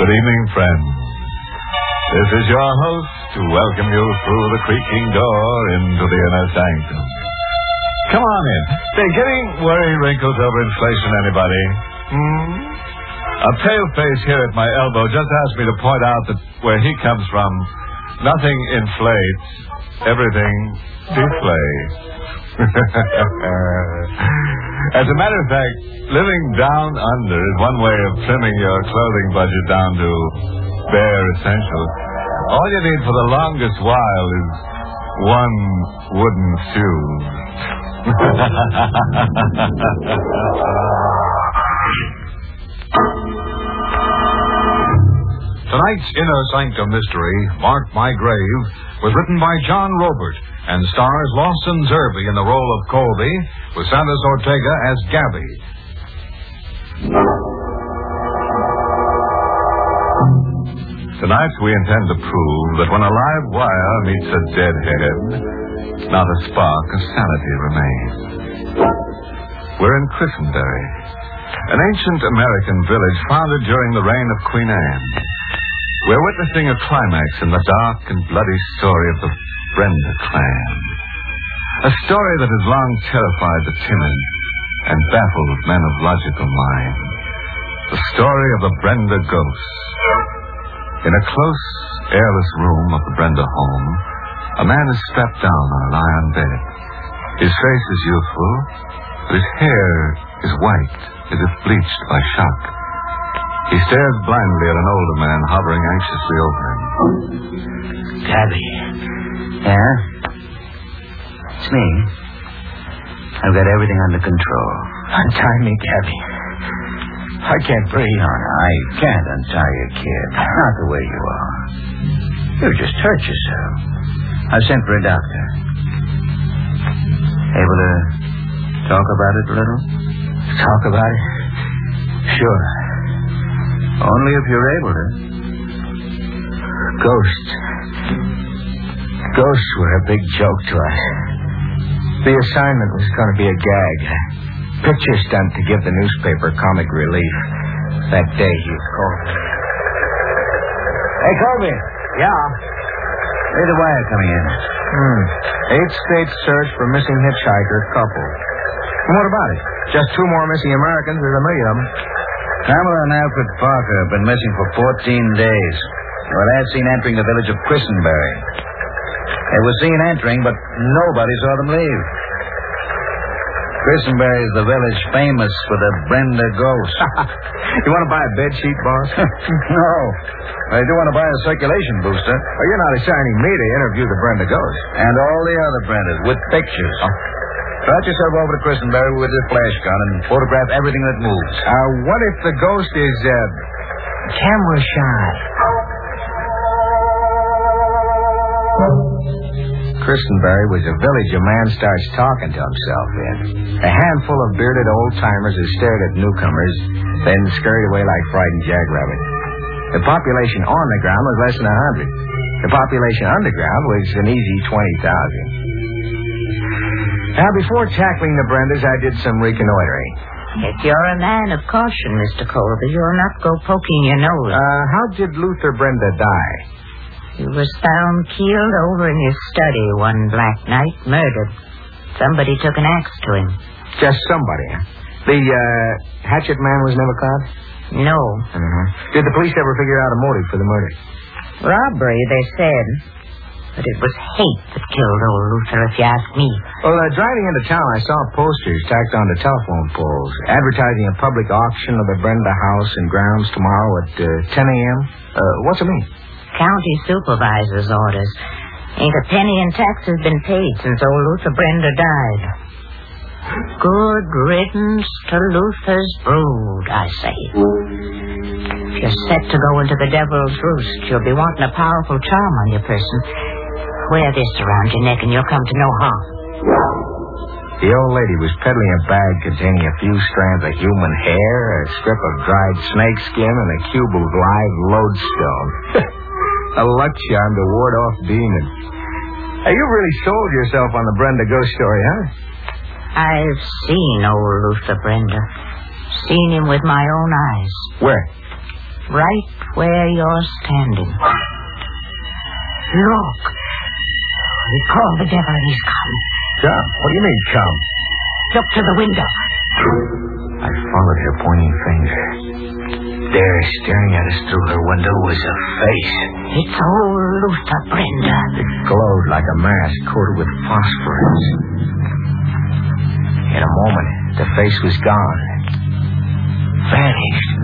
Good evening, friends. This is your host to welcome you through the creaking door into the inner sanctum. Come on in. Say, getting worry wrinkles over inflation, anybody? A pale face here at my elbow just asked me to point out that where he comes from, nothing inflates, everything deflates. As a matter of fact, living down under is one way of trimming your clothing budget down to bare essentials. All you need for the longest while is one wooden shoe. Tonight's Inner Sanctum Mystery, Mark My Grave, was written by John Robert and stars Lawson Zerbe in the role of Colby, with Santos Ortega as Gabby. Tonight we intend to prove that when a live wire meets a dead head, not a spark of sanity remains. We're in Christenberry, an ancient American village founded during the reign of Queen Anne. We're witnessing a climax in the dark and bloody story of the Brenda clan. A story that has long terrified the timid and baffled men of logical mind. The story of the Brenda ghost. In a close, airless room of the Brenda home, a man is strapped down on an iron bed. His face is youthful, but his hair is white as if bleached by shock. He stares blindly at an older man hovering anxiously over him. Gabby. Yeah? It's me. I've got everything under control. Untie me, Gabby. I can't breathe. No, I can't untie you, kid. Not the way you are. You just hurt yourself. I sent for a doctor. Able to talk about it a little? Talk about it? Sure. Only if you're able to. Ghosts. Ghosts were a big joke to us. The assignment was going to be a gag. Picture stunt to give the newspaper comic relief. That day he was called. Hey, Colby. Yeah? There's a wire coming in. 8-state search for missing hitchhiker couple. And what about it? Just 2 more missing Americans. There's a million of them. Pamela and Alfred Parker have been missing for 14 days. They were last seen entering the village of Christenberry. They were seen entering, but nobody saw them leave. Christenberry is the village famous for the Brenda ghost. You want to buy a bed sheet, boss? No. I do want to buy a circulation booster. Oh, you're not assigning me to interview the Brenda ghost. And all the other Brendas with pictures. Oh. Trot yourself over to Christenberry with your flash gun and photograph everything that moves. What if the ghost is, camera shy? Christenberry was a village a man starts talking to himself in. A handful of bearded old-timers who stared at newcomers, then scurried away like frightened jackrabbits. The population on the ground was less than 100. The population underground was an easy 20,000. Now, before tackling the Brendas, I did some reconnoitering. If you're a man of caution, Mr. Colby, you'll not go poking your nose. How did Luther Brenda die? He was found keeled over in his study one black night, murdered. Somebody took an axe to him. Just somebody, huh? The, hatchet man was never caught? No. Did the police ever figure out a motive for the murder? Robbery, they said. But it was hate that killed old Luther, if you ask me. Well, driving into town, I saw posters tacked onto telephone poles advertising a public auction of the Brenda house and grounds tomorrow at 10 a.m. What's it mean? County supervisor's orders. Ain't a penny in taxes been paid since old Luther Brenda died. Good riddance to Luther's brood, I say. If you're set to go into the devil's roost, you'll be wanting a powerful charm on your person. Wear this around your neck and you'll come to no harm. The old lady was peddling a bag containing a few strands of human hair, a strip of dried snake skin, and a cube of live lodestone. A luck charm to ward off demons. Hey, you really sold yourself on the Brenda ghost story, huh? I've seen old Luther Brenda. Seen him with my own eyes. Where? right where you're standing. Look. We call the devil and he's come. Come? What do you mean, come? Look to the window. I followed her pointing finger. There, staring at us through her window, was a face. It's old Luther, Brenda. It glowed like a mask coated with phosphorus. In a moment, the face was gone. Vanished.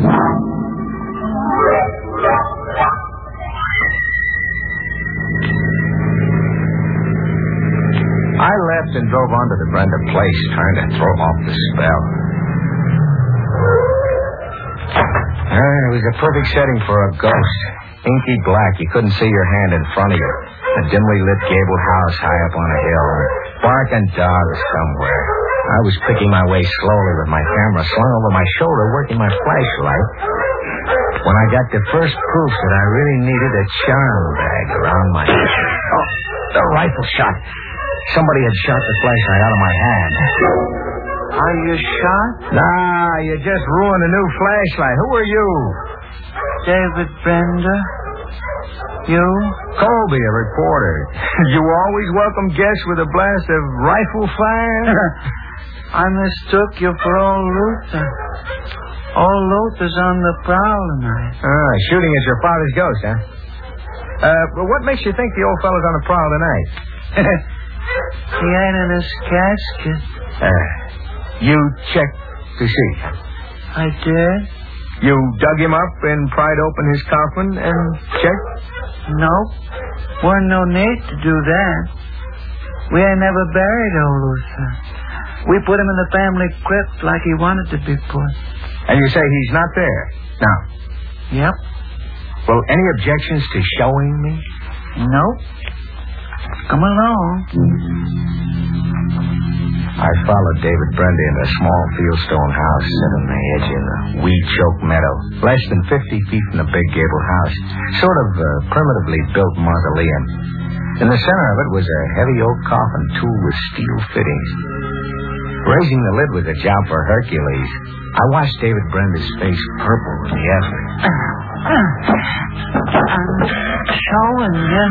I left and drove on to the Brenda place, trying to throw off the spell. It was a perfect setting for a ghost. Inky black, you couldn't see your hand in front of you. A dimly lit gabled house high up on a hill. Barking dogs somewhere. I was picking my way slowly with my camera slung over my shoulder, working my flashlight, when I got the first proof that I really needed a charm bag around my head. Oh, the rifle shot. Somebody had shot the flashlight out of my hand. Are you shot? Nah, you just ruined a new flashlight. Who are you? David Brenda. You? Colby, a reporter. You always welcome guests with a blast of rifle fire? I mistook you for old Luther. Old Luther's on the prowl tonight. Shooting at your father's ghost, huh? But what makes you think the old fellow's on the prowl tonight? He ain't in his casket. You checked to see? I did. You dug him up and pried open his coffin and checked? Nope. Weren't no need to do that. We ain't never buried old Luther. We put him in the family crypt like he wanted to be put. And you say he's not there? No. Yep. Well, any objections to showing me? Nope. Come along. I followed David Brenda into a small fieldstone house set on the edge in a weed-choked meadow, less than 50 feet from the big gable house, sort of a primitively built mausoleum. In the center of it was a heavy oak coffin tool with steel fittings. Raising the lid was a job for Hercules. I watched David Brenda's face purple in the effort. I'm showing you.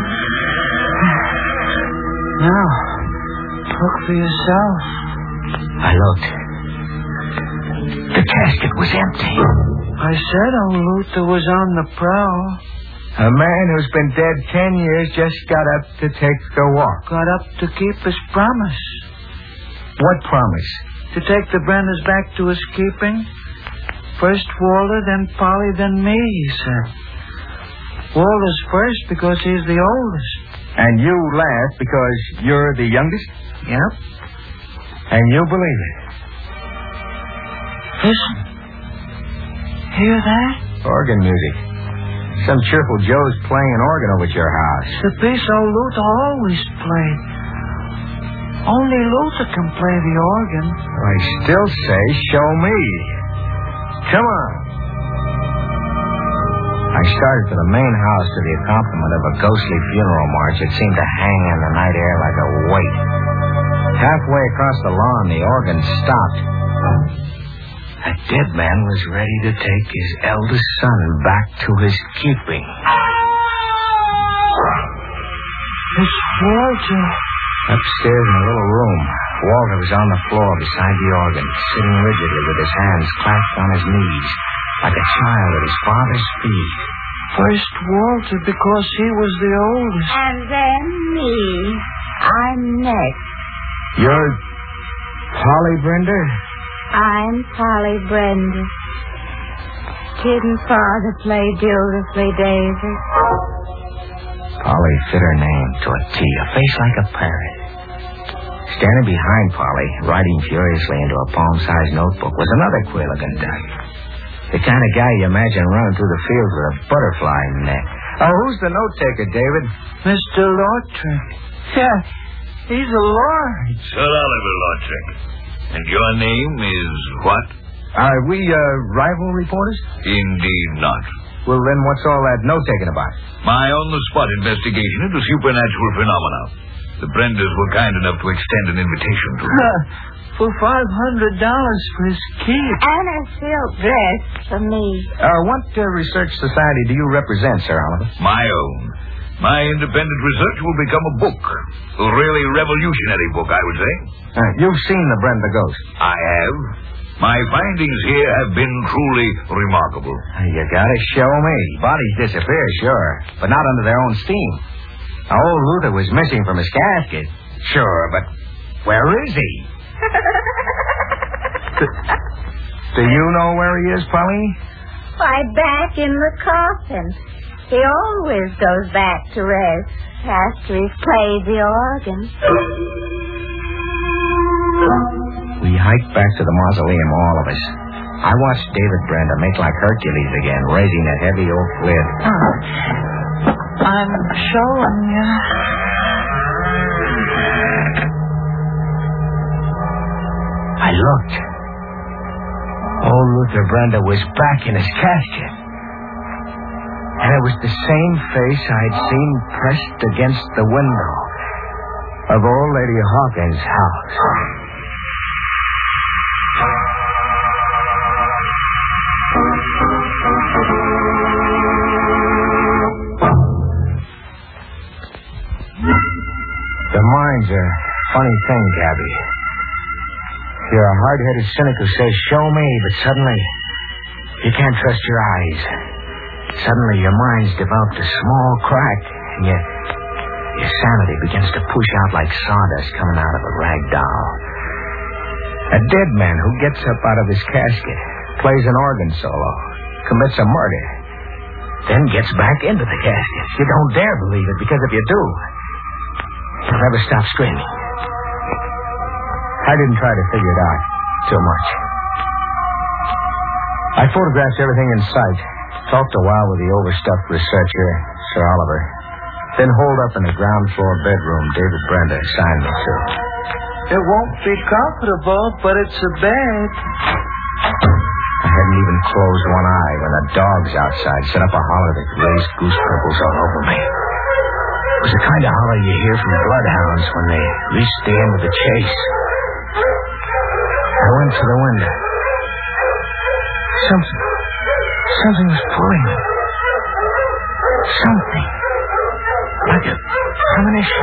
Now, look for yourself. I looked. The casket was empty. I said old Luther was on the prowl. A man who's been dead 10 years just got up to take the walk. Got up to keep his promise. What promise? To take the Brendas back to his keeping. First Walter, then Polly, then me, he said. Walter's first because he's the oldest. And you laugh because you're the youngest? Yep. And you believe it? Listen. Hear that? Organ music. Some cheerful Joe's playing an organ over at your house. It's the piece old Luther always played. Only Luther can play the organ. I still say, show me. Come on. I started for the main house to the accompaniment of a ghostly funeral march that seemed to hang in the night air like a weight. Halfway across the lawn, the organ stopped. A dead man was ready to take his eldest son back to his keeping. It's Walter. Upstairs in a little room, Walter was on the floor beside the organ, sitting rigidly with his hands clasped on his knees, like a child at his father's feet. First Walter because he was the oldest. And then me. I'm next. You're Polly Brenda? I'm Polly Brenda. Didn't Father play beautifully, David? Polly fit her name to a T, a face like a parrot. Standing behind Polly, writing furiously into a palm-sized notebook, was another queer-looking duck. The kind of guy you imagine running through the fields with a butterfly net. Oh, who's the note-taker, David? Mr. Lortrick. Yeah, he's a lord. Sir Oliver Lortrick. And your name is what? Are we, rival reporters? Indeed not. Well, then what's all that note-taking about? My on-the-spot investigation into supernatural phenomena. The Brendas were kind enough to extend an invitation to me. For $500 for his kid. And a silk dress for me. What research society do you represent, Sir Oliver? My own. My independent research will become a book. A really revolutionary book, I would say. You've seen the Brenda Ghost. I have. My findings here have been truly remarkable. You gotta show me. Bodies disappear, sure, but not under their own steam. Now, old Luther was missing from his casket. Sure, but where is he? Do you know where he is, Polly? Why, back in the coffin. He always goes back to rest after he's played the organ. We hiked back to the mausoleum, all of us. I watched David Brenda make like Hercules again, raising that heavy oak lid. I'm showing you. I looked. Old Luther Brenda was back in his casket. And it was the same face I'd seen pressed against the window of old Lady Hawkins' house. The mind's a funny thing, Gabby. You're a hard-headed cynic who says, show me, but suddenly you can't trust your eyes. Suddenly your mind's developed a small crack, and your sanity begins to push out like sawdust coming out of a rag doll. A dead man who gets up out of his casket, plays an organ solo, commits a murder, then gets back into the casket. You don't dare believe it, because if you do, you'll never stop screaming. I didn't try to figure it out too much. I photographed everything in sight, talked a while with the overstuffed researcher, Sir Oliver, then holed up in the ground floor bedroom David Brenda assigned me to. It won't be comfortable, but it's a bed. I hadn't even closed one eye when the dogs outside set up a holler that raised goose pimples all over me. It was the kind of holler you hear from bloodhounds when they reach the end of the chase. I went to the window. Something was pulling me. Something. Like a premonition.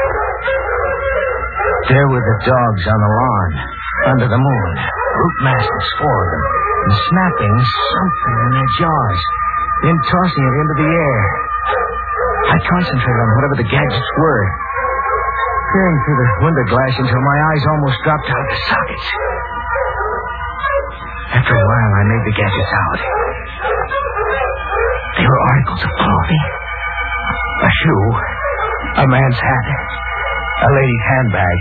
There were the dogs on the lawn, under the moon. Root masses, four of them, and snapping something in their jaws, then tossing it into the air. I concentrated on whatever the gadgets were, peering through the window glass until my eyes almost dropped out of the sockets. After a while, I made the gadgets out. They were articles of clothing. A shoe, a man's hat, a lady's handbag.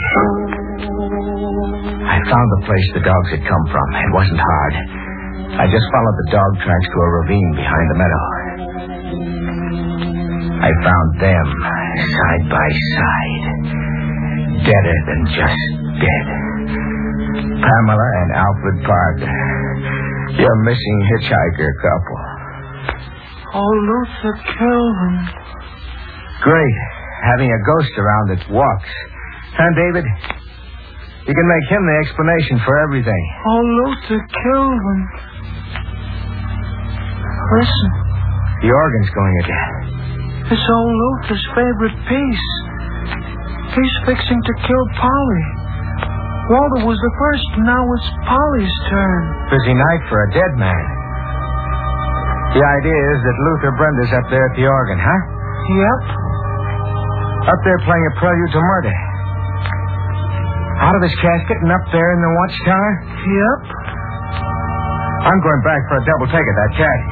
I found the place the dogs had come from. It wasn't hard. I just followed the dog tracks to a ravine behind the meadow. I found them side by side, deader than just dead. Pamela and Alfred Parker, your missing hitchhiker couple. Oh, Luther killed him. Great, having a ghost around that walks. Huh, David? You can make him the explanation for everything. Oh, Luther killed him. Listen. The organ's going again. It's old Luther's favorite piece. He's fixing to kill Polly. Walter was the first, now it's Polly's turn. Busy night for a dead man. The idea is that Luther Brenda's up there at the organ, huh? Yep. Up there playing a prelude to murder. Out of his casket and up there in the watchtower? Yep. I'm going back for a double take of that casket.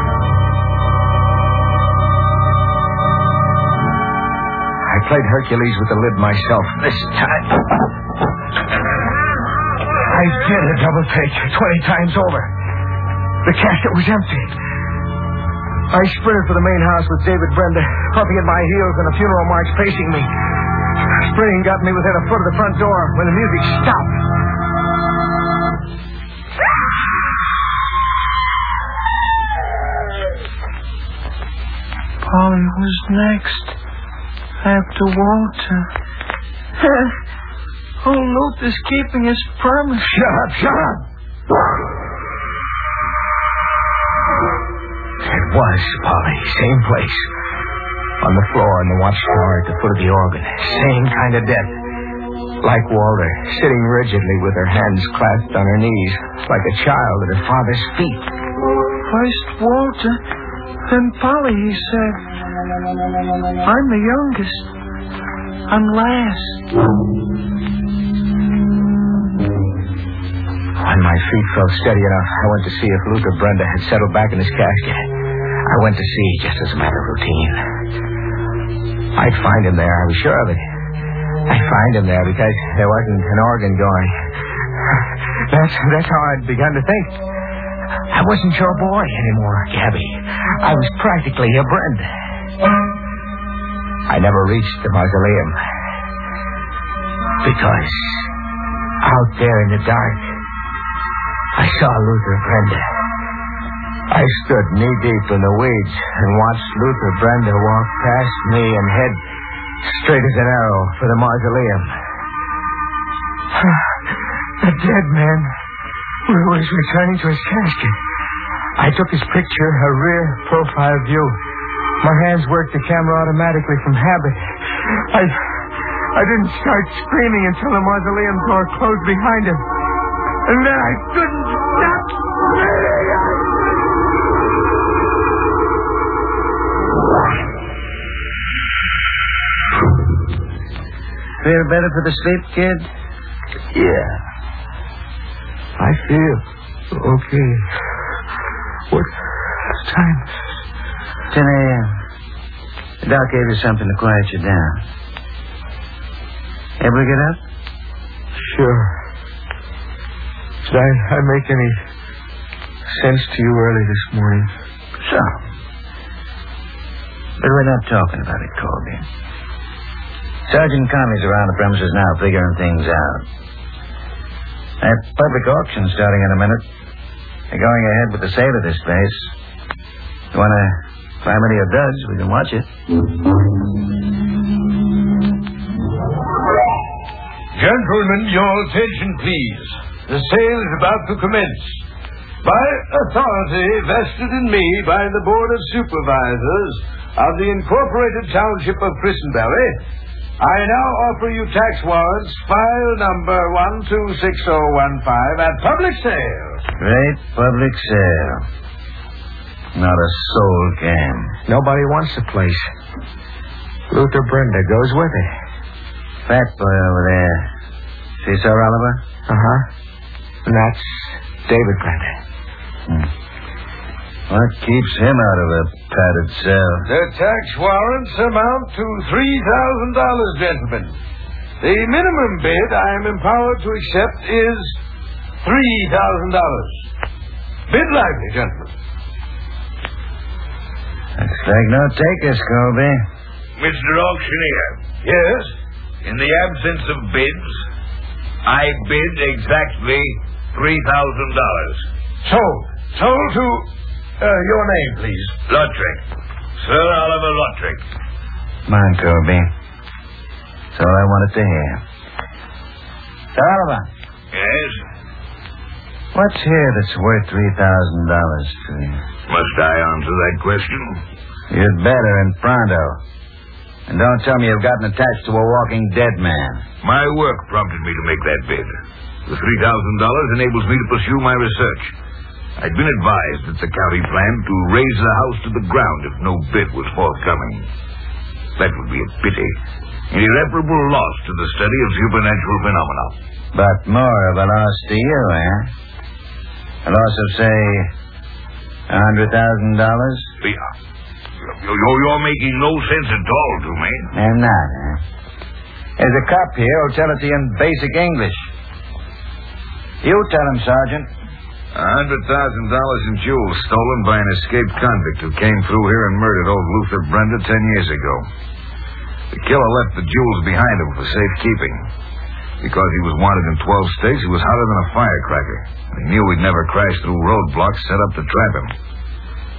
I played Hercules with the lid myself this time. I did a double take 20 times over. The casket was empty. I sprinted for the main house with David Brenda puffing at my heels and a funeral march pacing me. Sprinting got me within a foot of the front door when the music stopped. Polly was next. After Walter. Old Luther's keeping his promise. Shut up. It was, Polly. Same place. On the floor in the watchtower at the foot of the organ. Same kind of death. Like Walter, sitting rigidly with her hands clasped on her knees, like a child at her father's feet. First Walter, then Polly, he said. I'm the youngest. I'm last. When my feet felt steady enough, I went to see if Luther Brenda had settled back in his casket. I went to see, just as a matter of routine. I'd find him there, I was sure of it. I'd find him there because there wasn't an organ going. That's how I'd begun to think. I wasn't your boy anymore, Gabby. I was practically your Brenda. I never reached the mausoleum. Because out there in the dark, I saw Luther Brenda. I stood knee-deep in the weeds and watched Luther Brenda walk past me and head straight as an arrow for the mausoleum. The dead man was returning to his casket. I took his picture, a rear profile view. My hands worked the camera automatically from habit. I didn't start screaming until the mausoleum door closed behind him. And then I couldn't stop screaming. Feel better for the sleep, kid? Yeah. I feel okay. What time? 10 a.m. The doc gave you something to quiet you down. Ever get up? Sure. Did I make any sense to you early this morning? Some. But we're not talking about it, Colby. Sergeant Conley's around the premises now figuring things out. That public auction's starting in a minute. They're going ahead with the sale of this place. You want to buy many of Doug's, we can watch it. Gentlemen, your attention, please. The sale is about to commence. By authority vested in me by the Board of Supervisors of the Incorporated Township of Christenberry, I now offer you tax warrants, file number 126015, at public sale. Great public sale. Not a soul can. Nobody wants the place. Luther Brenda goes with it. Fat boy over there. See Sir Oliver? Uh-huh. And that's David Brenda. What keeps him out of a padded cell? The tax warrants amount to $3,000, gentlemen. The minimum bid I am empowered to accept is $3,000. Bid lively, gentlemen. Looks like no takers, Colby. Mr. Auctioneer. Yes? In the absence of bids, I bid exactly $3,000. Sold to... your name, please. Luttrick. Sir Oliver Luttrick. Come on, Colby. That's all I wanted to hear. Sir Oliver. Yes? What's here that's worth $3,000 to you? Must I answer that question? You'd better, and pronto. And don't tell me you've gotten attached to a walking dead man. My work prompted me to make that bid. The $3,000 enables me to pursue my research. I'd been advised that the county planned to raise the house to the ground if no bid was forthcoming. That would be a pity. An irreparable loss to the study of supernatural phenomena. But more of a loss to you, eh? A loss of, say, $100,000? You're making no sense at all to me. I'm not, eh? There's a cop here who'll tell it to you in basic English. You tell him, Sergeant. $100,000 in jewels stolen by an escaped convict who came through here and murdered old Luther Brenda 10 years ago. The killer left the jewels behind him for safekeeping. Because he was wanted in 12 states, he was hotter than a firecracker. He knew he'd never crash through roadblocks set up to trap him.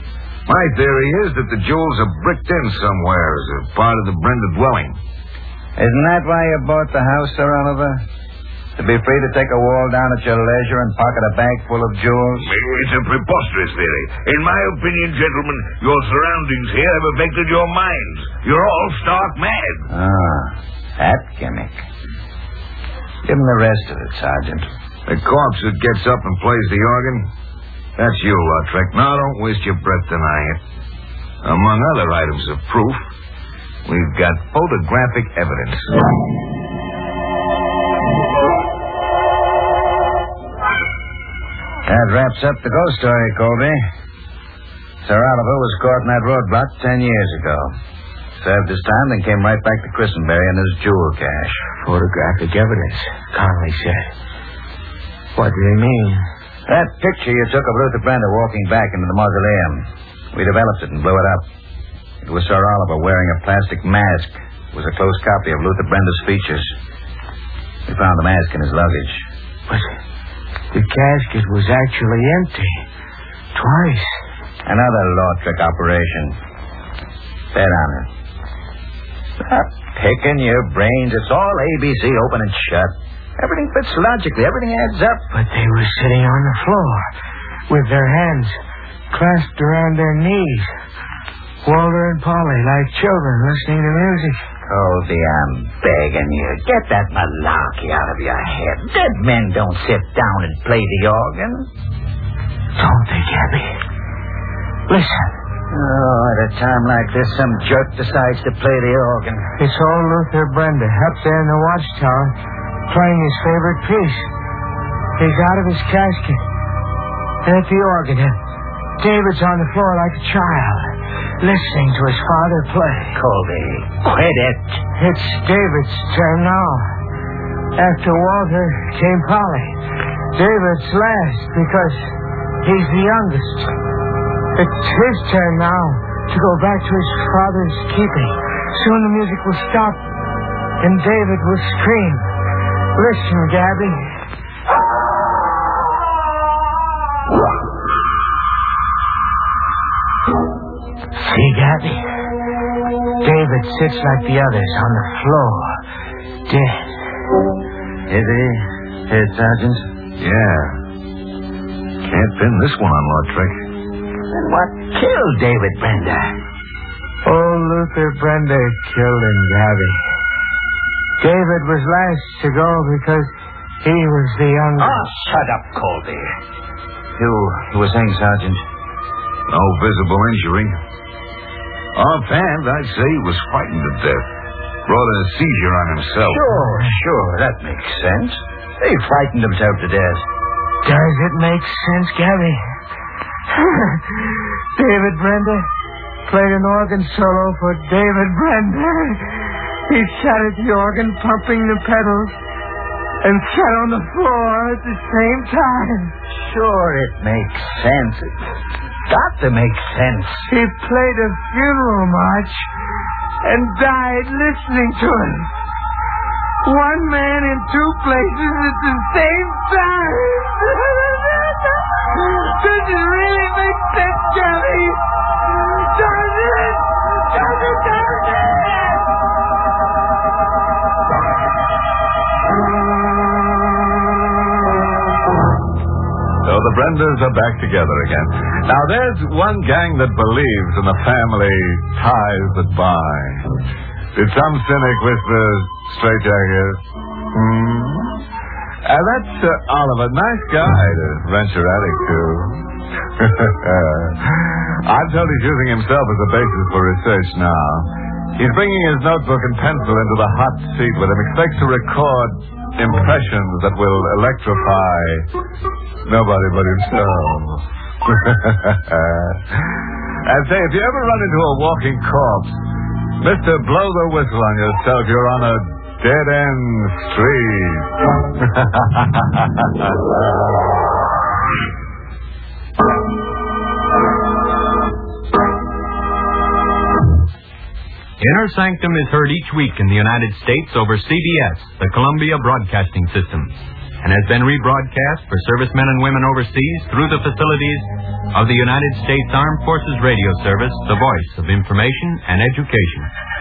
My theory is that the jewels are bricked in somewhere as a part of the Brenda dwelling. Isn't that why you bought the house, Sir Oliver? To be free to take a wall down at your leisure and pocket a bag full of jewels? It's a preposterous theory. In my opinion, gentlemen, your surroundings here have affected your minds. You're all stark mad. Ah, that gimmick. Give him the rest of it, Sergeant. The corpse that gets up and plays the organ? That's you, Lautrec. Now, don't waste your breath denying it. Among other items of proof, we've got photographic evidence. That wraps up the ghost story, Colby. Sir Oliver was caught in that roadblock 10 years ago. Served his time, then came right back to Christenberry and his jewel cache. Photographic evidence, Connolly said. What do they mean? That picture you took of Luther Brenda walking back into the mausoleum. We developed it and blew it up. It was Sir Oliver wearing a plastic mask. It was a close copy of Luther Brenda's features. We found the mask in his luggage. But the casket was actually empty. Twice. Another Lautrec operation. Bet on it. Stop picking your brains. It's all ABC, open and shut. Everything fits logically. Everything adds up. But they were sitting on the floor with their hands clasped around their knees. Walter and Polly, like children listening to music. Colby, I'm begging you. Get that malarkey out of your head. Dead men don't sit down and play the organ. Don't they, Gabby? Listen. Oh, at a time like this, some jerk decides to play the organ. It's old Luther Brenda up there in the watchtower playing his favorite piece. He's out of his casket and at the organ. David's on the floor like a child, listening to his father play. Colby, quit it. It's David's turn now. After Walter came Polly. David's last because he's the youngest. It's his turn now to go back to his father's keeping. Soon the music will stop and David will scream. Listen, Gabby. See, Gabby? David sits like the others on the floor, dead. Is he? Here, Sergeant? Yeah. Can't pin this one on Lautrec. And what killed David Brenda? Old Luther Brenda killed him, Gabby. David was last to go because he was the youngest. Oh, shut up, Colby. You were saying, Sergeant? No visible injury. Offhand, I'd say he was frightened to death. Brought a seizure on himself. Sure. That makes sense. He frightened himself to death. Does it make sense, Gabby? David Brenda played an organ solo for David Brenda. He sat at the organ pumping the pedals and sat on the floor at the same time. Sure, it makes sense. It's got to make sense. He played a funeral march and died listening to it. One man in two places at the same time. Does it really make sense, Gabby? Does it? So the Brendas are back together again. Now, there's one gang that believes in the family ties that bind. Did some cynic whisper, straitjacket? That's Oliver. Nice guy to rent your attic to. I'm told he's using himself as a basis for research now. He's bringing his notebook and pencil into the hot seat with him. Expects to record impressions that will electrify nobody but himself. And say, if you ever run into a walking corpse, Mr. Blow the whistle on yourself. You're on a dead-end street. Inner Sanctum is heard each week in the United States over CBS, the Columbia Broadcasting System, and has been rebroadcast for servicemen and women overseas through the facilities of the United States Armed Forces Radio Service, the voice of information and education.